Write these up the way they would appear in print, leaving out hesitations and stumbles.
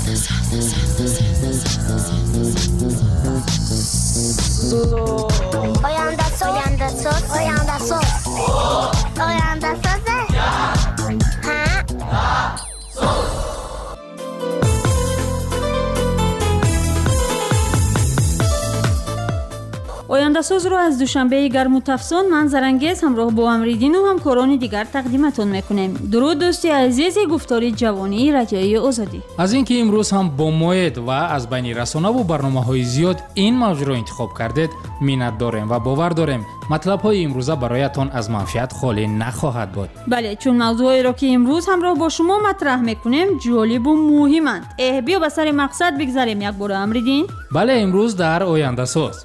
آینده‌ساز رو از دوشنبه گرم و تفسون من زرنگیز همراه با امریدین و همکاران دیگر تقدیمتون میکنیم. درود دوستی عزیز گفتاری جوانی رجایی آزادی. از اینکه امروز هم با موعد و از بین رسانه و برنامه‌های زیاد این موضوع رو انتخاب کردید منت داریم و باور داریم مطلب‌های امروزه برایتان از منفعت خالی نخواهد بود. بله، چون موضوعی رو که امروز همراه با شما مطرح میکنیم جالب و مهمند. بیا به سر مقصد بگذاریم یک بار امریدین. بله، امروز در آینده‌ساز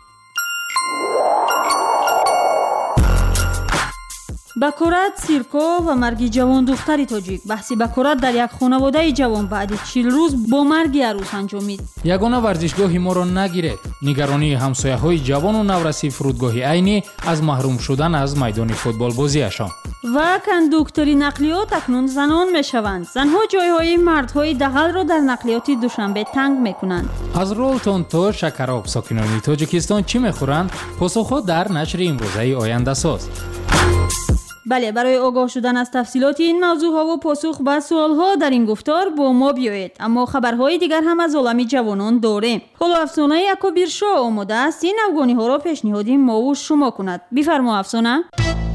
بکارت، سیرکو و مرگ جوان دختری تاجیک. بحثی بکارت در یک خانواده جوان بعد 40 روز با مرگ عروس انجامید. یگانه ورزشگاهی ما را نگیرید. نگرانی همسایه‌های جوان و نورسی فرودگاهی عینی از محروم شدن از میدان فوتبال بازیشان. و کندوکتری نقلیات اکنون زنان میشوند. زنها جایهای مردهای دغل را در نقلیات دوشنبه تنگ میکنند. از رولتون تا شکراب ساکنان تاجیکستان چی میخورند؟ پاسخ در نشر امروزه آینده‌ساز. بله، برای آگاه شدن از تفصیلات این موضوع ها و پاسخ به سوال ها در این گفتار با ما بیایید. اما خبرهای دیگر هم از عالم جوانان داریم. حالا افسانه یکوبیر شاه آماده است این افغانی ها را پیشنهادی ما و شما کند. بفرما افسانه.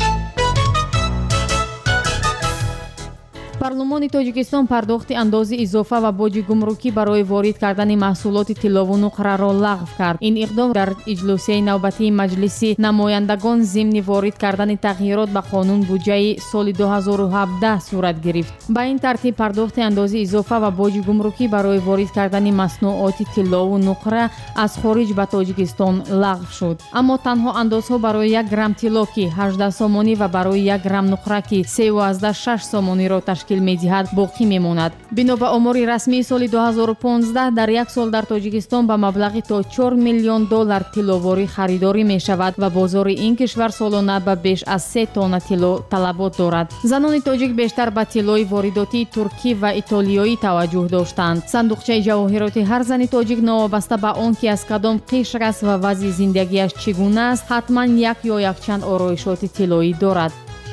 پارلمانی تاجیکستان پرداخت اندازی اضافه و باج گمرکی برای وارد کردن محصولات طلا و نقره را لغو کرد. این اقدام در اجلاسی نوبتی مجلس نمایندگان ضمن وارد کردن تغییرات به قانون بودجه سال 2017 صورت گرفت. با این ترتیب پرداخت اندازی اضافه و باج گمرکی برای وارد کردن مصنوعات طلا و نقره از خارج به تاجیکستان لغو شد. اما تنها اندازها برای 1 گرم طلا که 18 سامانی و برای 1 گرم نقره که 3.6 سامانی را تشکیل می‌دهد باقی می‌ماند. بنا به آمار رسمی سال 2015 در یک سال در تاجیکستان به مبلغ تا 4 میلیون دلار طلاواری خریداری می‌شود و بازار این کشور سالانه به بیش از 3 تن طلا طلبات دارد. زنان تاجیک بیشتر به طلای وارداتی ترکی و ایتالیایی توجه داشتند. صندوقچه جواهرات هر زن تاجیک نوابسته به آنکه از کدام قشر است و وضع زندگیش چگونه است حتما یک یا یک چند آرایشات طلایی دارد.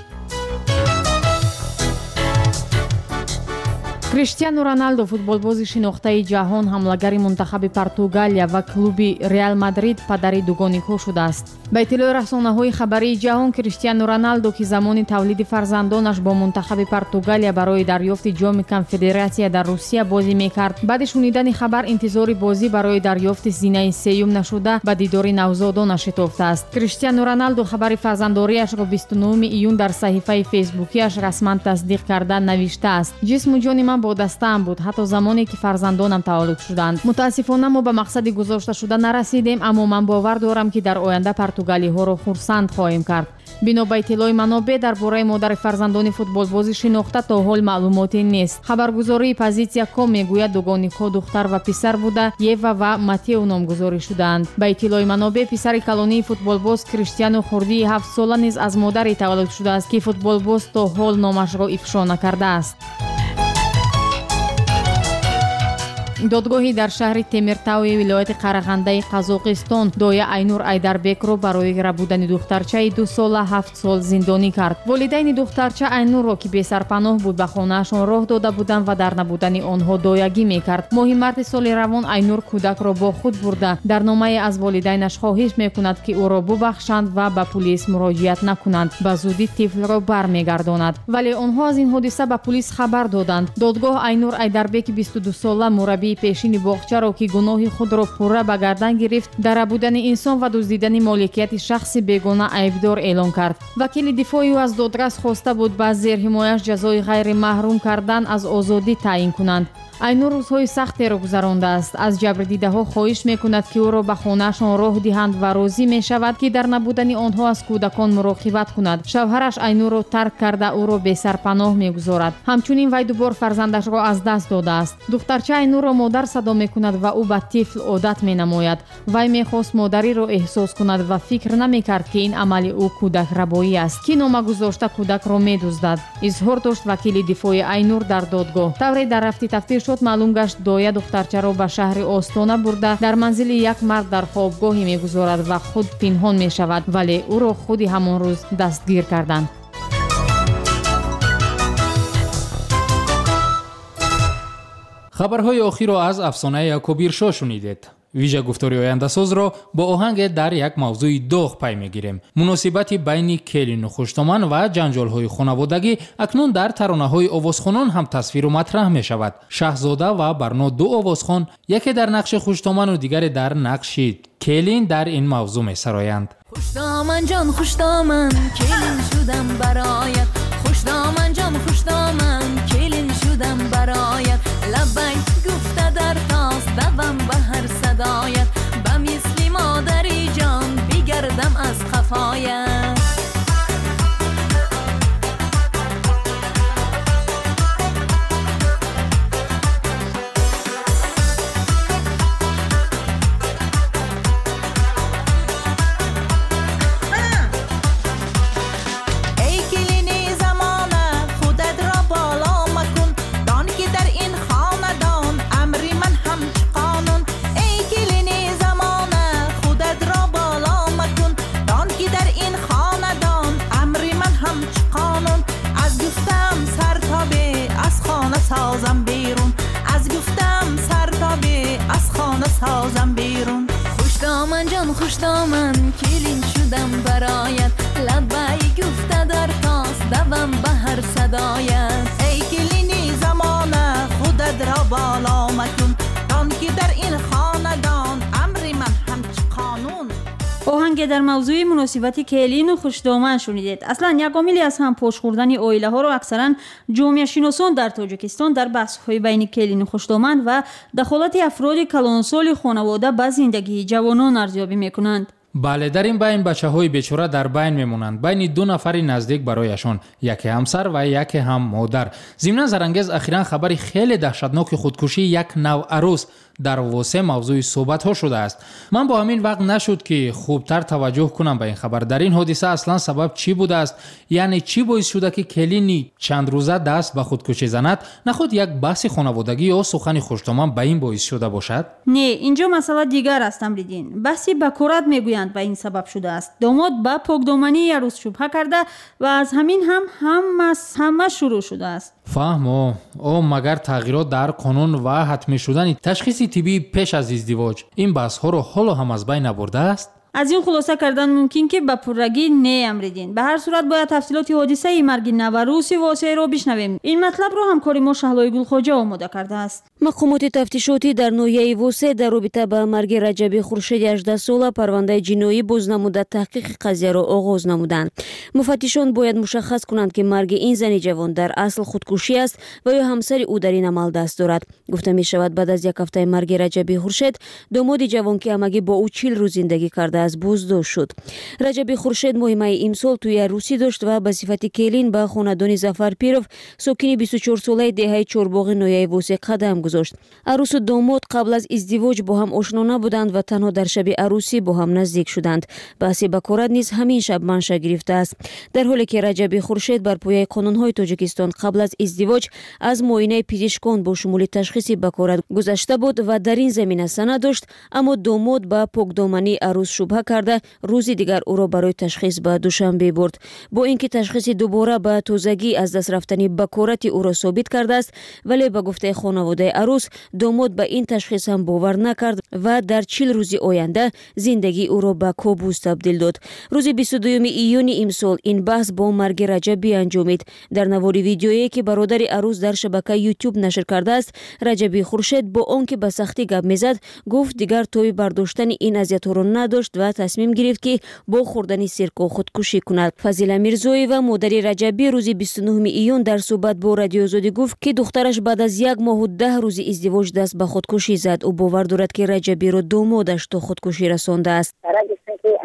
کریستیانو رونالدو فوتبالباز شناخته جهان حمله‌گر منتخب پرتغالیا و کلوب ریال مادرید پدر دوگانگی‌ها شده است. به اطلاع رسانه‌های خبری جهان کریستیانو رونالدو که زمان تولید فرزندانش با منتخب پرتغالیا برای دریافت جام کنفدراسیون در روسیه بازی می‌کرد، بعد شنیدن خبر انتظار بازی برای دریافت زینه سیوم نشده به دیدار نوزادانش شتافته است. کریستیانو رونالدو خبر فرزنداری‌اش را 29 ایون در صفحه فیسبوکی‌اش رسما تصدیق کرده نوشته است: جسم و جان من با دستم بود حتی زمانی که فرزندانم تولد شدند. متاسفانه ما به مقصد گذاشته شده نرسیدیم، اما من باور دارم که در آینده پرتغالی ها را خرسند خواهیم کرد. بنا به اطلاع منابع درباره مادر فرزندان فوتبالباز شناخته تا حال معلوماتی نیست. خبرگزاری پازیتسیا کام میگوید دوگانگی‌ها دختر و پسر بوده یوا و ماتیو نامگذاری شدند. به اطلاع منابع پسر کلونی فوتبالباز کریستیانو خوردی 7 ساله نیز از مادری تولد شده است که فوتبالباز تا حال نامش را افشا نکرده است. دادگاهی در شهر تیمرتاوی ولایت قرغنده قزاقستان دایا اینور ایدربек را برای ربودن دخترچه 2 ساله 7 سال زندانی کرد. والدین دخترچه اینور را که بی سرپناه بود به خانه‌شان راه داده بودند و در نبودن آنها دایگی میکرد. ماه مارس سال روان اینور کودک را با خود برده در نامه از والدینش خواهش میکند که او را ببخشند و به پلیس مراجعت نکنند، به زودی طفل را برمیگرداند. ولی آنها از این حادثه به پلیس خبر دادند. دادگاه اینور ایدربek 22 ساله مربی پیشین باغچه را که گناه خود را پوره به گردن گرفت در بودن انسان و دزدیدن مالکیت شخص بیگانه عیبدار اعلام کرد. وکیل دفاعی او از دادرس خواسته بود با زیر حمایش جزای غیر محروم کردن از آزادی تعیین کنند. اینور روزهای سختی را گذرانده است. از جبردیده‌ها خواهش میکند که او را به خانه‌شان راه دهند و راضی میشود که در نبودن آنها از کودکان مراقبت کند. شوهرش اینور را ترک کرده او را بی سرپناه میگذارد. همچنین وی دوبار فرزندش را از دست داده است. دخترچه اینور را модар садо мекунад ва ӯ ба тифл одат менамояд. Вай мехост модариро эҳсос кунад ва фикр намекард ки ин амали ӯ кӯдакрабоӣ аст, ки нома гузошта кӯдакро медуздад. изҳор дошт вакили дифои Айнур дар додгоҳ. тавре дар рафти тафтишот маълум гашт доя духтарчаро ба шаҳри Остона бурда дар манзили як мард дар хобгоҳе мегузорад ва худ пинҳон мешавад, вале ӯро худи ҳамон рӯз дастгир карданд. хабарҳои охирро аз афсонаи Якубиршо шунидед. вижа гуфтори ояндасозро бо оҳанге дар як мавзӯи доғ пай мегирем. муносибати байни Келину Хуштоман ва ҷанҷолҳои хонаводагӣ акнун дар таронаҳои овозхонон ҳам тасвиру матрах мешавад. Шаҳзода ва Барно ду овозхон, яке дар нақши Хуштоману дигаре дар нақши Келин дар ин мавзӯъ месароянд. Хуштоман ҷон хуштоман, келин шудам бароят. Хуштоман ҷон хуштоман, келин шудам бароят. Лаббай гуфта дар тост давам ба ҳар садоят. ба мисли модари ҷон бигардам аз қафоят. خوشدامن جان خوشدامن کلین شدم برایت لبای گفته در تاس دوم به هر صدایت ای کلینی زمانه خودت را بالا مکن دان که در این خاندان امر من همچ قانون. оҳанге дар мавзӯи муносибати Келину Хуштоман шунидед. Аслан як омили аз ҳам пош хӯрдани оилаҳоро аксаран ҷомеашиносон дар Тоҷикистон дар баҳсҳои байни Келину Хуштоман ва дахолати афроди калонсоли хонавода ба зиндагии ҷавонон арзёбӣ мекунанд. бале, дар ин байн бачаҳои бечора дар байн мемонанд, байни ду нафари наздик барояшон, яке ҳамсар ва яке ҳам модар. зимнан зарангез ахиран хабари хеле даҳшатноки худкушии як навъарус дар восе мавзӯи суҳбатҳо шудааст. ман бо ҳамин вақт нашуд ки хубтар таваҷҷӯҳ кунам ба ин хабар. дар ин ҳодиса аслан сабаб чӣ будааст? яъне чӣ боис шуда ки Келини чандрӯза даст ба худкушӣ занад? нахуд як баҳси хонаводагӣ ё сухани Хуштоман ба ин боис шуда бошад? не, инҷо масъала дигар аст Амриддин. баҳси бакорат мегӯянд ба ин сабаб шудааст. домод ба покдомании арӯс шубҳа карда ва аз ҳамин ҳама шурӯъ шудааст. фаҳмо магар тағйирот дар қонун ва ҳатмӣ шудани ташхиси тиббӣ пеш аз издивоҷ ин баҳсҳоро ҳоло ҳам аз байн набурдааст? аз ин хулоса кардан мумкин ки ба пуррагӣ не Амриддин. ба ҳар сурат бояд тафсилоти ҳодисаи марги наварӯси восеъро бишнавем. ин матлабро ҳамкори мо Шаҳлои Гулхоҷа омода кардааст. мақомоти тафтишотӣ дар ноҳияи Восе дар робита ба марги Раҷаби Хуршеди 18-сола парвандаи ҷиноӣ боз намуда таҳқиқи қазияро оғоз намуданд. муфаттишон бояд мушаххас кунанд ки марги ин зани ҷавон дар асл худкушӣ аст ва ё ҳамсари ӯ дар ин амал даст дорад. гуфта мешавад баъд аз як ҳафтаи марги Раҷаби Хуршед домоди ҷавон ки амагӣ бо ӯ 40 рӯз зиндагӣ кардааст боздошт шуд. Раҷаби Хуршед моҳи майи имсол туи арӯсӣ дошт ва ба сифати келин ба хонадони Зафар Пиров сокини 24-солаи деҳаи Чорбоғи ноҳияи Восе қадам гузошт. арӯсу домод қабл аз издивоҷ бо ҳам ошно набуданд ва танҳо дар шаби арӯсӣ бо ҳам наздик шуданд. баҳси бакорат низ ҳамин шаб манша гирифтааст. дар ҳоле ки Раҷаби Хуршед бар пояи қонунҳои Тоҷикистон қабл аз издивоҷ аз муоинаи пизишкон бо шумули ташхиси бакорат гузашта буд ва дар ин замина санад дошт, аммо домод ба покдомании арӯс шубҳа карда рӯзи дигар ӯро барои ташхис ба Душанбе бурд. бо ин ки ташхиси дубора ба тозагӣ аз даст рафтани бакорати ӯро собит кардааст, вале ба гуфтаи хонаводаи арӯс домод ба ин ташхис ҳам бовар накард ва дар 40 рӯзи оянда зиндагии ӯро ба кобус табдил дод. рӯзи 22 июни имсол ин баҳс бо марги Раҷабӣ анҷомид. дар навори видеое ки бародари арӯс дар шабакаи YouTube нашр кардааст, Раҷаби Хуршед бо он ки ба сахтӣ гап мезад, гуфт дигар тоби бардоштани ин азиятҳоро надошт ва тасмим гирифт ки бо хӯрдани сирко худкушӣ кунад. Фазила Мирзоева модари Раҷабӣ рӯзи 29 июн дар суҳбат бо Радиои Озодӣ гуфт ки духтараш баъд аз 1 моҳу 10 рӯзи издивоҷ даст ба худкушӣ зад. ӯ бовар дорад ки Раҷабиро домодаш то худкушӣ расондааст.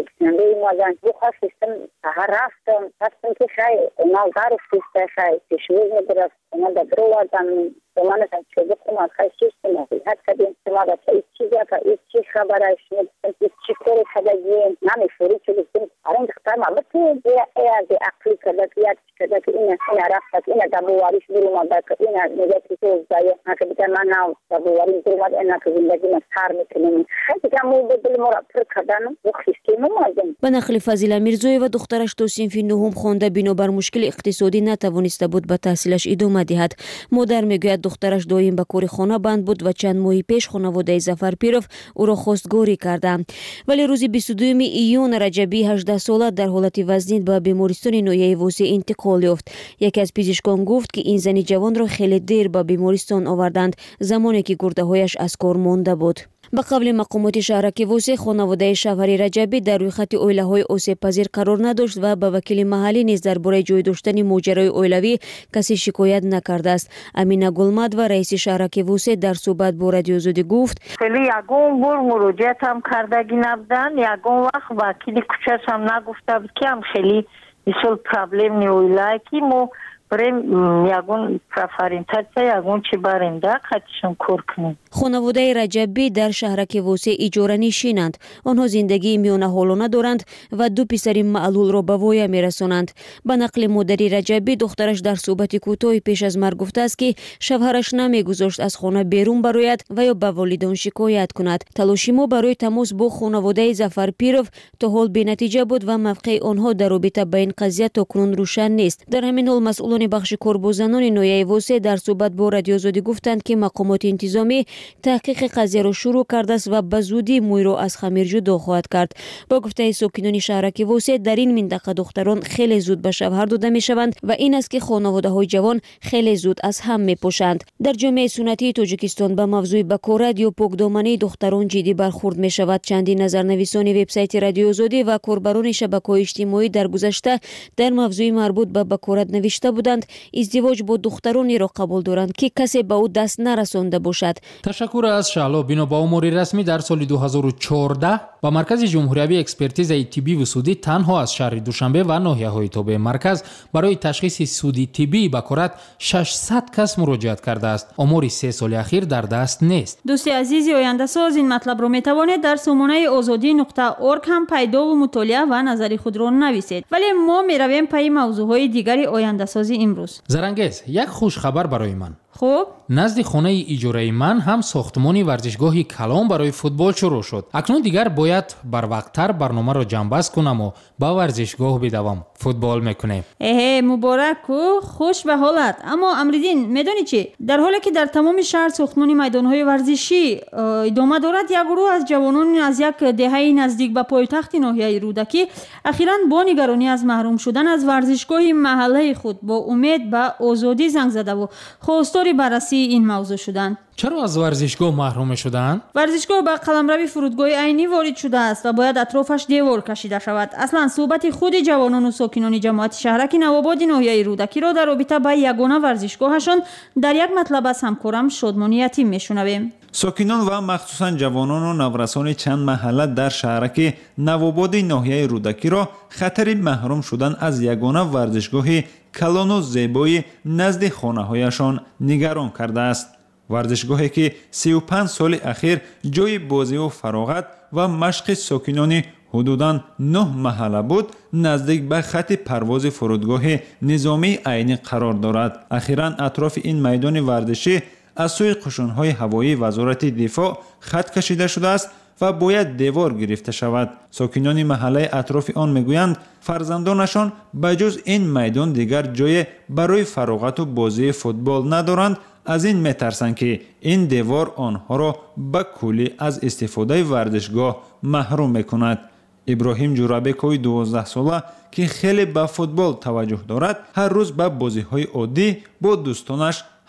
کننده اومدن بو خواستم هر رفتم خواستم که خیلی اونا گرفتیسته خیلی پیشویز میگرفت اونا در آوردن زمان از چوبه کنم خیلی سوستم حد کردیم شما دا چه چیزی که چی خبرش نبستم چی کاری کردگیم نمیفوری چه بستم این دختر ما بطه از عقلی کرده که یاد کرده که این رفت این دبواریش برو ماده که این نگه که توز دایه که بکر من ناو دبواریش برو ماده اینا که زندگی من سر میکنیم خیلی کمو بدل مرا پر کردن و خیستی نمازم. به نقل فضیله میرزوی و دخترش تو صنف نهم خونده بنابر مشکل اقتصادی نتوانسته بود به تحصیلش ادامه دهد. مادر میگوید دخترش دائم به کار خانه بند بود و چند ماه پیش خانواده ظفرپیرов او را خواستگاری کرده. ولی روز 22 ایون رجبی 18 ساله در حالت وزنی به بیمارستان نویه واسه انتقال یافت. یکی از پزشکان گفت که این زن جوان را خیلی دیر به بیمارستان آوردند زمانی که گرده‌هایش از کار مانده بود. به قبل مقامات شهرک واسه خانواده شوهر رجبی در روی خط اویله‌های آسیب پذیر قرار نداشت و به وکیل محلی نیز درباره جای داشتن ماجرای اویلوی کسی شکایت نکرده است. امینه گلمد و رئیس شهرک واسه در صحبت با رادیو آزادی گفت خیلی یگون بار مراجعت هم کردگی نبودن یگون وقت وکیل کوچش هم نگفته بود که هم خیلی اصول پرابلم نیویلای که مو بریم یگون پرفرینتر یگون چی برنده خطشون کار کنیم. خانواده رجبی در شهرک واسه اجاره نشینند. آنها زندگی میانه حالانه دارند و دو پسر معلول را به وایه میرسانند. به نقل مادری رجبی دخترش در صحبت کوتاه پیش از مرگ گفته است که شوهرش نمیگذاشت از خانه بیرون براید و یا به والدین شکایت کند. تلاشی ما برای تماس با خانواده ظفرپیرov تا حال بی‌نتیجه بود و موقع آنها در رابطه با این قضیه تاکنون روشن نیست. در همین حال مسئولان بخش کار با زنان نویه واسه در صحبت با رادیو آزادی گفتند که مقامات انتظامی تحقیق قضیه را شروع کرده است و به زودی موی را از خمیر جدا خواهد کرد. با گفته ساکنان شهرک واسه در این منطقه دختران خیلی زود به شوهر داده می شوند و این است که خانواده های جوان خیلی زود از هم می پوشند. در جامعه سنتی تاجیکستان به موضوع بکارت یا پاکدامنی دختران جدی برخورد می شود. چندین نظرنویسان وبسایت رادیو آزادی و کاربران شبکه‌های اجتماعی در گذشته در موضوع مربوط به بکارت نوشته بودند ازدواج با دخترانی را قبول دارند که کسی به او دست نرسانده باشد. تشکر از شعلا. بنا با امور رسمی در سال 2014 با مرکز جمهوری اکسپرتیز طبی و سودی تنها از شهر دوشنبه و ناحیه‌های تابع مرکز برای تشخیص سودی طبی بکارت 600 کس مراجعت کرده است. امور 3 سال اخیر در دست نیست. دوست عزیز آینده ساز این مطلب را میتوانید در سامانه azadi.org هم پیدا و مطالعه و نظری خود را نویسید. ولی ما میرویم پای موضوعهای دیگری آینده سازی امروز. زرنگیز یک خوش خبر برای من. خب نزد خانه اجاره من هم ساختمان ورزشگاه کلان برای فوتبال شروع شد. اکنون دیگر باید بر وقتتر برنامه را جنببست کنم و با ورزشگاه بدوم. فوتبال میکنیم. مبارک و خوش به حالت. اما امریدین میدونی چی؟ در حالی که در تمام شهر ساختمان میدانهای ورزشی ادامه دارد، یک گروه از جوانان از یک دهه نزدیک به پایتخت ناحیه رودکی اخیراً با نگرانی از محروم شدن از ورزشگاه محله خود با امید به آزادی زنگ زده و خواستار بررسی این موضوع شدند. چرا از ورزشگاه محروم شدند؟ ورزشگاه به قلمرو فرودگاه عینی وارد شده است و باید اطرافش دیوار کشیده شود. اصلا صحبت خود جوانان و ساکنان جماعت شهرک نوآباد ناحیه رودکی را در رابطه با یگانه ورزشگاهشان در یک مطلب از همکارم شادمانی یتیم میشنویم. ساکنان و مخصوصا جوانان و نورسان چند محله در شهرک نوآباد ناحیه رودکی را خطر محروم شدن از یگانه ورزشگاه کلان و زیبای نزد خانه‌هایشان نگران کرده است. ورزشگاهی که 35 سال اخیر جای بازی و فراغت و مشق ساکنان حدوداً 9 محله بود، نزدیک به خط پرواز فرودگاه نظامی عینی قرار دارد. اخیراً اطراف این میدان ورزشی از سوی قشون‌های هوایی وزارت دفاع خط کشیده شده است و باید دیوار گرفته شود. ساکنان محله اطراف آن میگویند فرزندانشان بجز این میدان دیگر جای برای فراغت و بازی فوتبال ندارند. از این میترسند که این دیوار آنها را به کلی از استفاده ورزشگاه محروم میکند. ابراهیم جورابکوی 12 ساله که خیلی به فوتبال توجه دارد، هر روز به بازی‌های عادی با دوستانش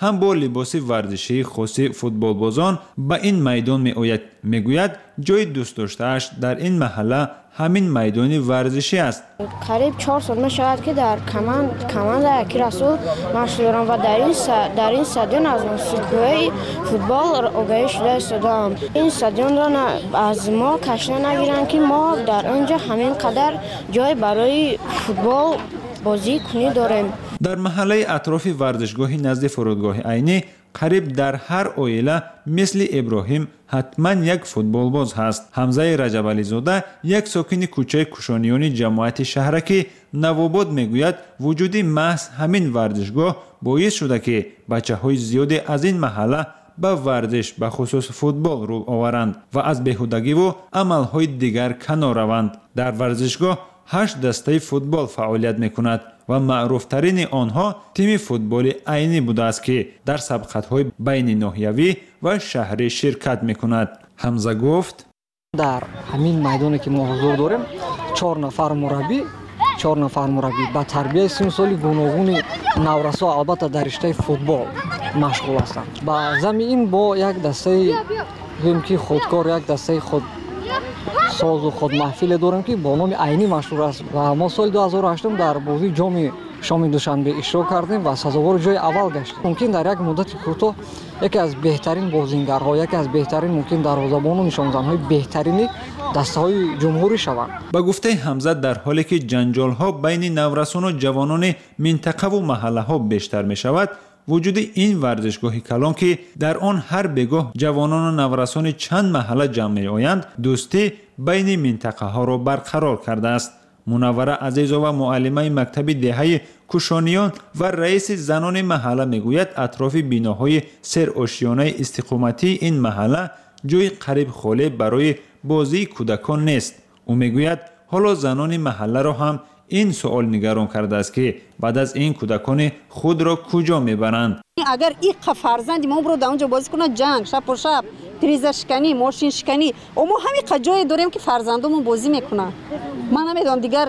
هم با لباس ورزشی خاص فوتبالبازان به این میدان میآید. میگوید جای دوست داشته‌اش در این محله همین میدان ورزشی است. قریب 4 سال میشود که در کماند اکی رسول مشغول دارم و در این استادیوم از موسیقی فوتبال آگاهی شده استادم. این استادیوم را از ما کشته نگیرند که ما در آنجا همین قدر جای برای فوتبال بازی کنی داریم. در محله اطراف ورزشگاهی نزد فرودگاه عینی قریب در هر عائله مثل ابراهیم حتما یک فوتبالباز هست. حمزه رجب علی زاده یک ساکن کوچه کوشانیان جماعت شهرکی نوآباد میگوید وجود محض همین ورزشگاه باعث شده که بچه‌های زیادی از این محله به ورزش به خصوص فوتبال رو آورند و از بیهودگی و عملهای دیگر کنار روند. در ورزشگاه 8 دسته فوتبال فعالیت میکند و معروفترین آنها تیم فوتبال عینی بوده است که در سبقت‌های بین ناحیوی و شهری شرکت میکند. حمزه گفت در همین میدانی که ما حضور داریم 4 نفر مربی با تربیت سن سالی گوناگون نورسا البته در رشته فوتبال مشغول هستند. با زمین با یک دسته که خودکار، یک دسته خود ساز و خود محفل داریم که با نام عینی مشهور است و ما سال 2008 در بازی جام شام دوشنبه اشتراک کردیم و سزاوار جای اول گشتیم. ممکن در یک مدت کوتاه یکی از بهترین بازیگرها، یکی از بهترین ممکن دروازه‌بان و نشانزن‌های بهترین دسته‌های جمهوری شوند. با گفته حمزه در حالی که جنجال‌ها بین نورسان و جوانان منطقه و محله‌ها بیشتر می‌شود، وجود این ورزشگاه کلان که در آن هر بگاه جوانان و نورسان چند محله جمع می‌آیند، دوستی بین منطقه ها را برقرار کرده است. منوره عزیزا و معلمه مکتب دهه کوشانیان و رئیس زنان محله میگوید اطراف بیناهای سر آشیانه استقامتی این محله جای قریب خالی برای بازی کودکان نیست. او میگوید حالا زنان محله را هم این سوال نگران کرده است که بعد از این کودکان خود را کجا میبرند. اگر این فرزند ما برو در اونجا بازی کنه جنگ شب و شب تریزه شکنی ماشین شکنی و ما همین جای داریم که فرزندمون بازی میکنه. من نمیدونم دیگر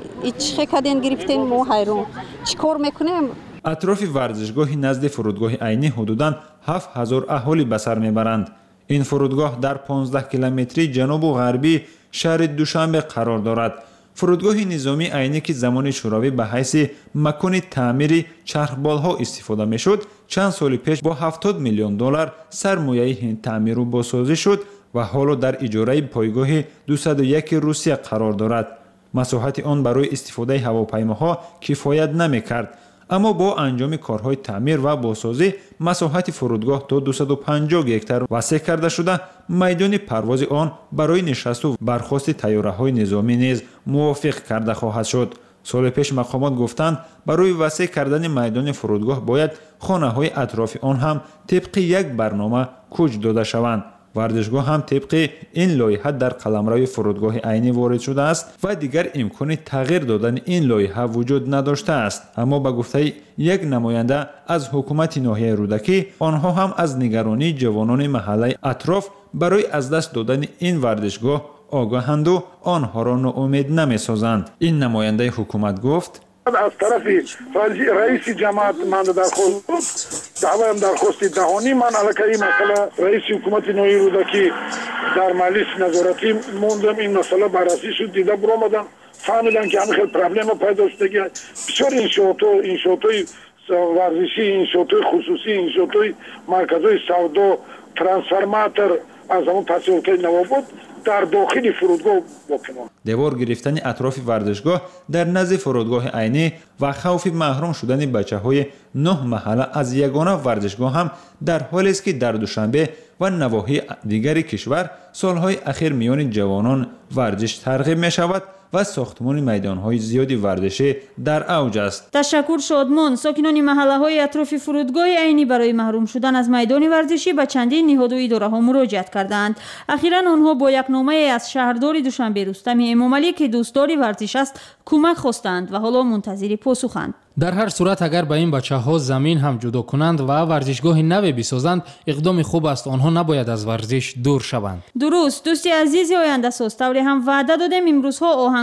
چه کدین گرفتیم ما حیران چیکار میکنیم. اطراف ورزشگاه نزد فرودگاه عینی حدوداً 7000 اهالی به سر میبرند. این فرودگاه در 15 کیلومتری جنوب و غربی شهر دوشنبه قرار دارد. فرودگاه نظامی عینی که زمان شوروی به حیث مکان تعمیر چرخبال‌ها استفاده میشد، چند سال پیش با 70 میلیون دلار سرمایه هند تعمیر و بازسازی شد و حالا در اجاره پایگاه 201 روسیه قرار دارد. مساحت آن برای استفاده هواپیماها کفایت نمی‌کرد، اما با انجام کارهای تعمیر و بازسازی مساحت فرودگاه تا 250 هکتار وسیع کرده شده. میدان پرواز آن برای نشست و برخاست طیاره‌های نظامی نیز موافق کرده خواهد شد. سال پیش مقامات گفتند برای وسیع کردن میدان فرودگاه باید خانه‌های اطراف آن هم طبق یک برنامه کوچ داده شوند. ورزشگاه هم طبق این لایحه در قلمرو فرودگاه عینی وارد شده است و دیگر امکان تغییر دادن این لایحه وجود نداشته است. اما به گفته یک نماینده از حکومت ناحیه رودکی، آنها هم از نگرانی جوانان محله اطراف برای از دست دادن این ورزشگاه آگاهند و آنها را ناامید نمی‌سازند. این نماینده حکومت گفت از طرف رئیس جماعت من درخواست دهانی من علاقه این مسئله رئیس حکومت نوعی رودکی در مجلس نظارتی موندم. این مسئله بررسی شد، دیده برآمدن فهمیدن که همین خیلی پرابلم پیدا شده. بسیار انشاءات‌های ورزشی، انشاءات‌های خصوصی، انشاءات‌های مرکزهای سودا، ترانسفورماتور از همون پسیورکای نوآباد در داخل فرودگاه باقی. دیوار گرفتن اطراف ورزشگاه در نزد فرودگاه عینی و خوف محروم شدن بچه‌های 9 محله از یگانه ورزشگاه هم در حالی است که در دوشنبه و نواحی دیگر کشور سالهای اخیر میان جوانان ورزش ترغیب می شود و ساختمان میدان‌های زیادی ورزشی در اوج است. تشکر شادمان. ساکنان محله‌های اطراف فرودگاه عینی برای محروم شدن از میدان ورزشی به چندین نهاد و اداره‌ها مراجعت کردند. اخیراً آنها با یک نامه از شهردار دوشنبه رستم امامعلی که دوستدار ورزش است کمک خواستند و حالا منتظر پاسخند. در هر صورت اگر به این بچه‌ها زمین هم جدا کنند و ورزشگاه نوی بسازند اقدام خوب است. آنها نباید از ورزش دور شوند. درست. دوستی عزیزی آینده ساز طوری هم وعده دادیم امروز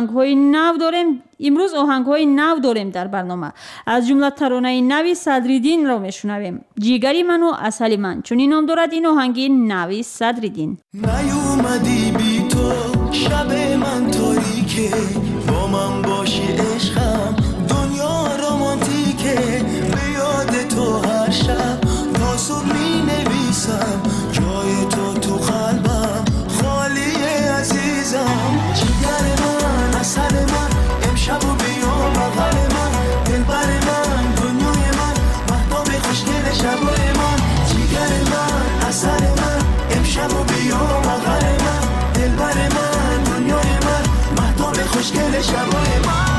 آهنگ‌های نو داریم در برنامه. از جمله ترانه نوی صدریدین را میشنویم. جیگری من و اصل من. چون این نام دارد این آهنگی نوی صدریدین. نیومدی بی تو شب من تاریکه، با من باشی عشقم دنیا رومانتیکه، به یاد تو هر شب تا صبح می نویسم، جای تو قلبم خالیه عزیزم. جگر من اصل من امشب و بیا بغل من، دلبر من دنیای من مهتاب خوشگل شبای من. جگر من اصل من امشب و بیا بغل من، دلبر من دنیای من مهتاب خوشگل شبای من.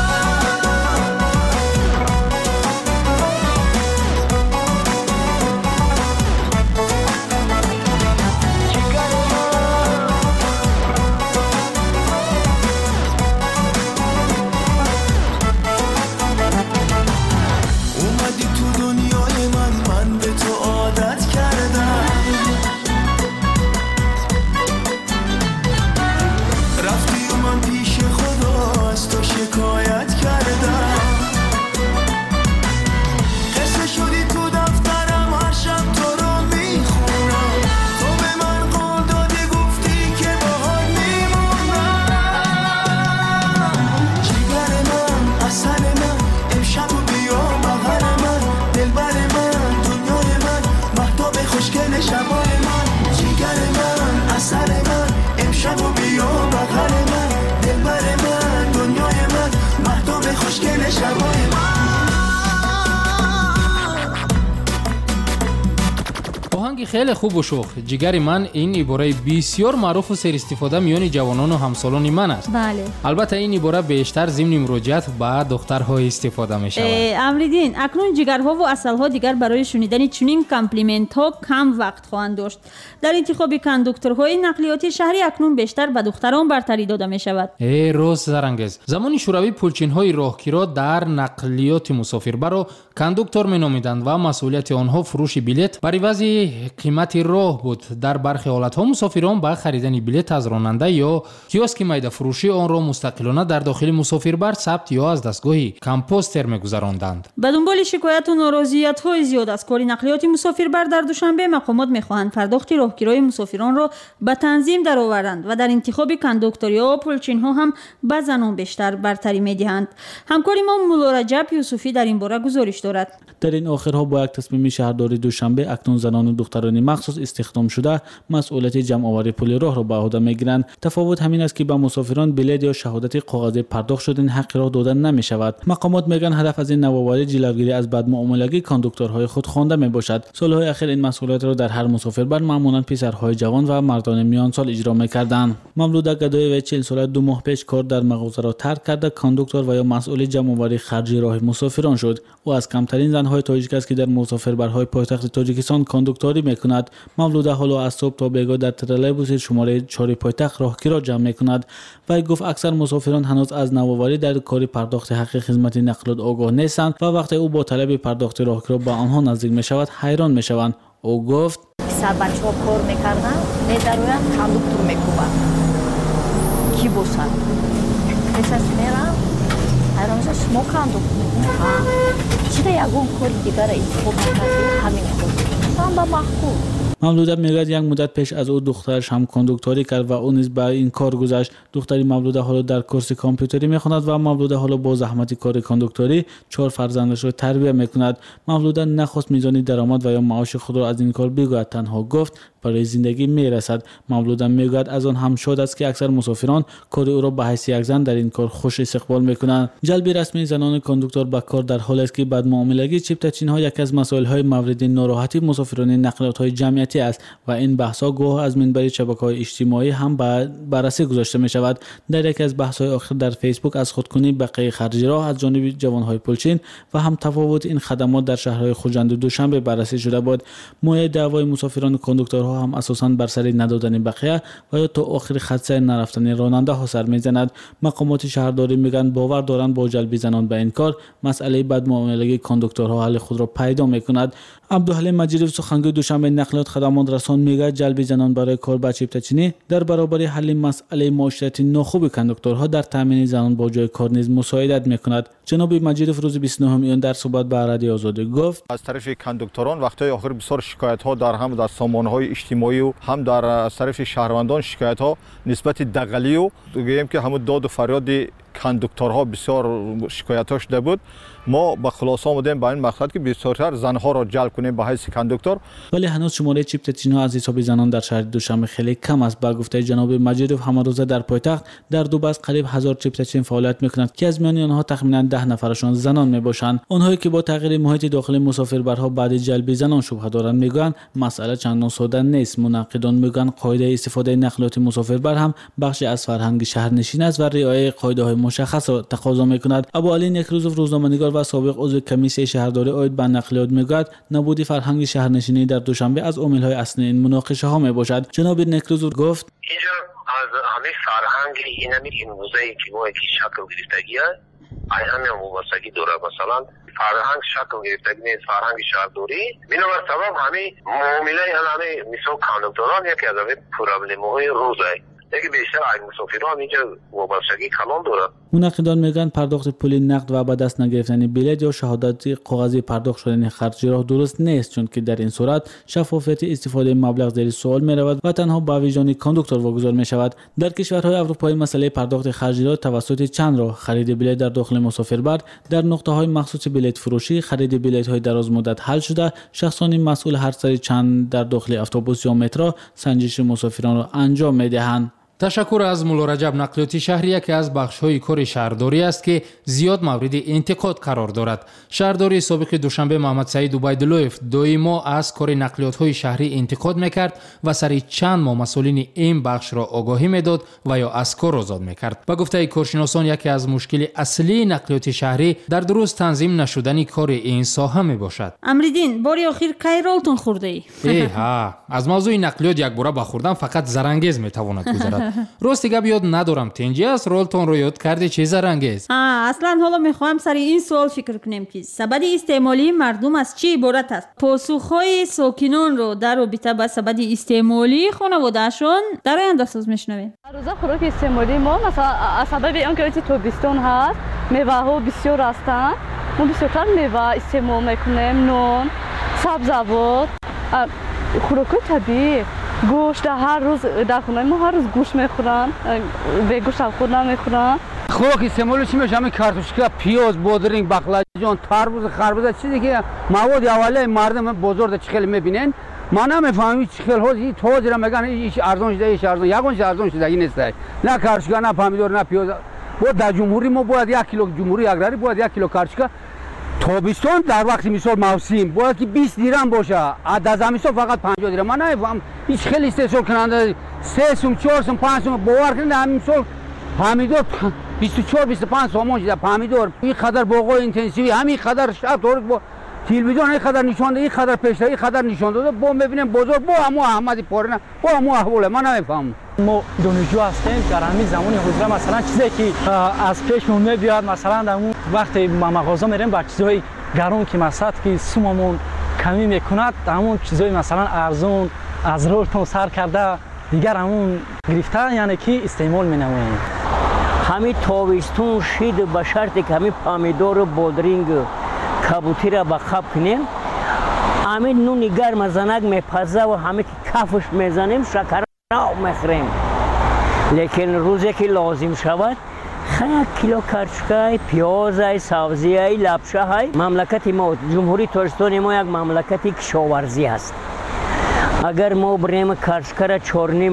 خیلی خوب و شوخ. جگر من این عباره بسیار معروف و سر استفاده میان جوانان و همسالان من است. بله. البته این عباره بیشتر ضمن مراجعت به دخترها استفاده می شود. امریدین، اکنون جگرها و اصلها دیگر برای شنیدن چنین کامپلیمنت ها کم وقت خواهند داشت. در انتخاب کاندوکتورهای نقلیاتی شهری اکنون بیشتر به دختران برتری داده می شود. راست زرانگیز. زمان شوروی پولچین های راهگیرا در نقلیات مسافربر را کاندوکتور می نامیدند و مسئولیت آنها فروش بلیط بر عوض قیمت راه بود. در برخی حالت‌ها مسافران با خریدن بلیط از راننده یا کیوسک میده فروشی آن را مستقلانه در داخل مسافربر ثبت یا از دستگاه کمپوستر می‌گذراندند. به دنبال شکایت و ناراضیت‌های زیاد از کار نقلیات مسافربر در دوشنبه مقامات می‌خواهند پرداخت راهگیرای مسافران را به تنظیم درآورند و در انتخاب کاندوکتورها و پولچین‌ها هم به زنان بیشتر برتری می‌دهند. همکار ما مولا رجب یوسفی در این باره گزارش دارد. در این آخرها با یک تصمیم شهرداری دوشنبه اکنون زنان و دختران مخصوص استخدام شده مسئولیت جمع آوری پول راه را به عهده میگیرند. تفاوت همین است که به مسافران بلیط یا شهادت کاغذی پرداخت شدن حق راه دادن نمی شود. مقامات میگن هدف از این نوآوری جلوگیری از بدمعاملگی کاندوکتورهای خود خوانده می باشد. سالهای اخیر این مسئولیت را در هر مسافربر معمولا پسرهای جوان و مردان میان سال اجرا میکردند. مولوده گدای و 40 ساله 2 ماه پیش کار در مغازه را ترک کرده کاندوکتور و یا مسئول جمع آوری خرجی راه مسافران شد. او از کمترین زنهای تاجیک است که در مسافربرهای پایتخت تاجیکستان کاندوکتوری میکند. مولوده حالا از صبح تا بیگاه در ترالبوس شماره 4 پایتخت راهگیری را جمع میکند. وی گفت اکثر مسافران هنوز از نوآوری در کار پرداخت حق خدمت نقلات آگاه نیستند و وقتی او با طلب پرداخت راهگیری به آنها نزدیک میشود حیران میشوند. او گفت سر بچه‌ها کار میکردن میدرویند کاندوکتور میکوبند کی باشد پسر میرم حیران میشم شما کاندوکتور چرا یگون کار دیگر انتخاب نکردید همین کار با محکوم. مولوده میگوید یک مدت پیش از او دخترش هم کاندوکتوری کرد و او نیز به این کار گذشت. دختری مولوده حالا در کورس کامپیوتری میخواند و مولوده حالا با زحمت کار کاندوکتوری 4 فرزندش را تربیت میکند. مولوده نخواست میزان درآمد و یا معاش خود را از این کار بگوید، تنها گفت برای زندگی میرسد. مولوده میگوید از آن هم شاد است که اکثر مسافران کار او را به حیث یک زن در این کار خوش استقبال میکنند. جلب رسمی زنان کاندوکتور به کار در حالی است که بدمعاملگی چپتچین‌ها یکی از مسائل‌های مورد ناراحتی مسافران نقلیات‌های جمعیتی است و این بحث‌ها گاه از منبر شبکه‌های اجتماعی هم بررسی گذاشته می‌شود. در یکی از بحث‌های آخر در فیسبوک از خودکنی به قی خرجی راه از جانب جوان‌های پولچین و هم تفاوت این خدمات در شهرهای خوجند و دوشنبه بررسی شده بود. موضوع دعوای مسافران و کاندوکتورها ها هم اساساً بر سر ندادن بقیه و یا تا آخر خط سیر نرفتن راننده ها سر میزند. مقامات شهرداری میگن باور دارند با جلب زنان به این کار مسئله بدمعاملگی کاندوکتورها حل خود را پیدا میکند. عبدالحلیم مجیدوف سخنگوی دوشنبه نقلیات خدمات رسان میگه جلب زنان برای کار با چیپتچینی در برابر حل مسئله معاشرتی ناخوب کاندوکتورها در تامین زنان با جای کار نیز مساعدت میکند. جناب مجیدوف روز 29 میلیون در صحبت با رادیو آزادی گفت از طرف کاندوکتوران وقتی آخر بسیار شکایت ها در هم در سامانه‌های اجتماعی و هم در از طرف شهروندان شکایت ها نسبت دغلی و گوییم که همون داد و فریاد کاندوکتورها بسیار شکایت شده بود. ما با خلاصه آمدیم با این مقصد که بسیارتر زنها را جلب کنیم به حیث کاندوکتور. ولی هنوز شماره چیپتچین‌ها از حساب زنان در شهر دوشنبه خیلی کم است. با گفته جناب مجیدوف همه روزه در پایتخت در دو بست قریب 1000 چیپتچین فعالیت می‌کنند که از میان آنها تخمیناً 10 نفرشان زنان میباشند. آنهایی که با تغییر محیط داخل مسافربرها بعد جلب زنان شبهه دارند میگویند مسئله چندان ساده نیست. منقدان میگویند قاعده استفاده نقلیات مسافربر هم بخشی از فرهنگ شهرنشین است و رعایت قاعده‌های مشخص را تقاضا می‌کند. ابوعلی نیکروزوف روزنامه‌نگار و سابق عضو کمیسیون شهرداری عاید به نقلیات میگوید نبود فرهنگ شهرنشینی در دوشنبه از عامل‌های اصلی این مناقشه ها میباشد. جناب نیکروزوف گفت اینجا از همه فرهنگ این موزه‌ای که ما کی شکل گرفتگیه همه وابستگی داره. مثلا فرهنگ شکل گرفتگی نیست فرهنگ شهرداری بنابر سبب همه معامله همه مثل کاندوکتوران یکی از همه پرابلم‌های روزه دیگه بیشتر از مسافران اینجا وابستگی کلان داره. منقدان میگن پرداخت پول نقد و به دست نگرفتن بلیط یا شهادت کاغذی پرداخت شدن خرج راه درست نیست چون که در این صورت شفافیت استفاده مبلغ زیر سوال می رود و تنها به ویژگی کاندوکتور واگذار می شود. در کشورهای اروپایی مسئله پرداخت خرج راه توسط چند راه خرید بلیط در داخل مسافربر در نقطه‌های مخصوص بلیط فروشی خرید بلیط‌های دراز مدت حل شده. شخصان مسئول هر سری چند در داخل اتوبوس یا مترو سنجش مسافران را انجام می‌دهند. تشکر از مولا رجب. نقلیاتی شهری یکی از بخش‌های کار شهرداری است که زیاد مورد انتقاد قرار دارد. شهرداری سابق دوشنبه محمد سعید عبیداللهیف دائما از کار نقلیات‌های شهری انتقاد می‌کرد و سری چند ماه مسئولین این بخش را آگاهی می‌داد و یا از کار آزاد می‌کرد. با گفته کارشناسان یکی از مشکل اصلی نقلیات شهری در درست تنظیم نشدن کار این ساحه میباشد. امریدین باری آخر کی رولتون خورده ای؟ از موضوع نقلیات یک بار بخوردن فقط زرانگیز میتواند گذرد. راستی گپ یاد ندارم تنجی است رولتون رو یاد کردی چه زرانگیز؟ اصلا حالا میخوام سر این سوال فکر کنیم که سبد استعمالی مردم از چی عبارت است. پاسخهای ساکنان رو در رابطه با سبد استعمالی خانواده‌شون در آینده ساز میشنویم. روزا خوراک استعمالی ما مثلا از سبب اینکه تابستون هست میوه‌ها بسیار هستند ما بسیارتر میوه استعمال میکنیم. نان، سبزیجات، خوراک طبیعی، گوشت هر روز در خونه ما هر روز گوشت میخورن به گوشت خود نمیخورن. خوراک استعمال چی میشه؟ همین کارتوشکا، پیاز، بادرنگ، بقلاجان، تربوز، خربوزه چیزی که مواد اولیه مردم بازار چه خیلی میبینن ما نمیفهمیم چه خیلی هایی توزی را میگن ایش ارزان شده ایش ارزان یگانش ارزان شده این نیست. نه کارتوشکا نه پامیدور نه پیاز. بود در جمهوری ما باید 1 کیلو جمهوری اگراری باید 1 کیلو کارتوشکا تابستون در وقت مثال موسم باید که 20 درم باشه. در زمستون فقط 50 درم. من نمیفهم هیچ خیلی استفاده کننده 3 سوم 4 سوم 5 سوم باور کنید همین سال پامیدور 24 25 سوم شده پامیدور. این قدر باغای اینتنسیوی همین قدر شب طور با تلویزیون این قدر نشون داده این قدر پیش این قدر نشون داده با میبینیم بازار با همو احمدی پارنه با همو احواله. من نمیفهمم. ما دانشجو هستیم در همین زمان حضور مثلا چیزی که از پیشمون میاد مثلا در اون وقت ما مغازه میریم با چیزای گرون که مثلا که سوممون کمی میکند همون چیزای مثلا ارزون از رولتون سر کرده دیگر همون گرفته یعنی که استعمال مینماییم. همین تابستون شید به شرطی که همین پامیدور و بادرنگ کبوتی را به خب کنیم همین نون گرم زنک میپزه و همین که کفش میزنیم شکر میخوریم. لیکن روزی که لازم شود 1 کیلو کارتوشکای پیاز سبزی لبشه های مملکت ما جمهوری ترکستان ما یک مملکتی کشاورزی است. اگر ما بریم کارتوشکا را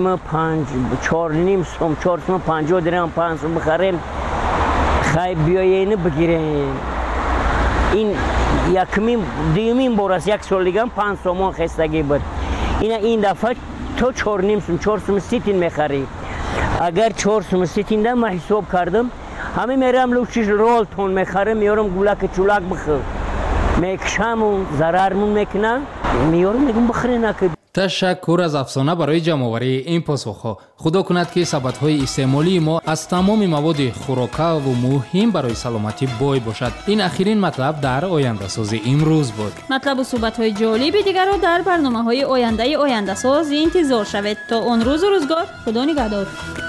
4.5 سوم 4 سوم 50 درم 5 سوم بخریم خیلی بیایین بگیریم. این دیمین بار است 1 سال دیگه 5 سوم خستگی بود. این دفعه تو 4.5 سوم 4 سوم 30 میخری. اگر 4 سوم 30 ده من حساب کردم همه میرم لوچش رول تون میخرم میارم گولک چولک بخور میکشم و ضررمون میکنن میارم میگم بخوری نکد. تشکر از افسانه برای جمع‌آوری این پاسخ‌ها. خدا کند که سبدهای استعمالی ما از تمام مواد خوراکی و مهم برای سلامتی بای باشد. این آخرین مطلب در آینده ساز امروز بود. مطلب و صحبت‌های جالب دیگر را در برنامه‌های آینده ساز انتظار شوید. تا اون روز و روزگار، خدا نگهدار.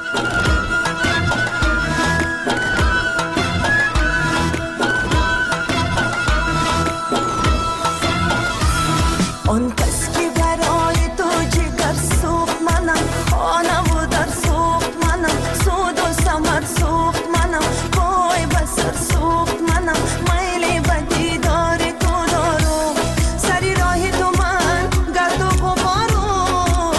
آن کس که برای تو جگر سوخت منم، خانه و در سوخت منم، سود و ثمر سوخت منم، پای به سر سوخت منم، میل به دیدار تو دارم، سری راه تو من گرد و غبارم.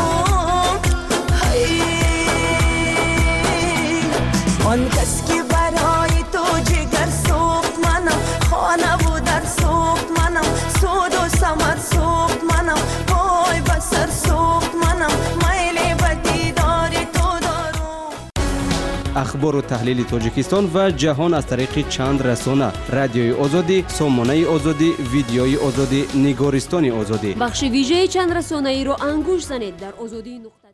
آن کس که برای تو جگر سوخت منم، خانه و در سوخت منم، سود و ثمر سوخت منم، پای به سر سوخت منم، میل به دیدار تو دارم. اخبار و تحلیل تاجیکستان و جهان از طریق چند رسانه: رادیوی آزادی، سامانه آزادی، ویدیوی آزادی، نگارستان آزادی. بخش ویژه چند رسانه‌ای را انگوش زنید در آزادی.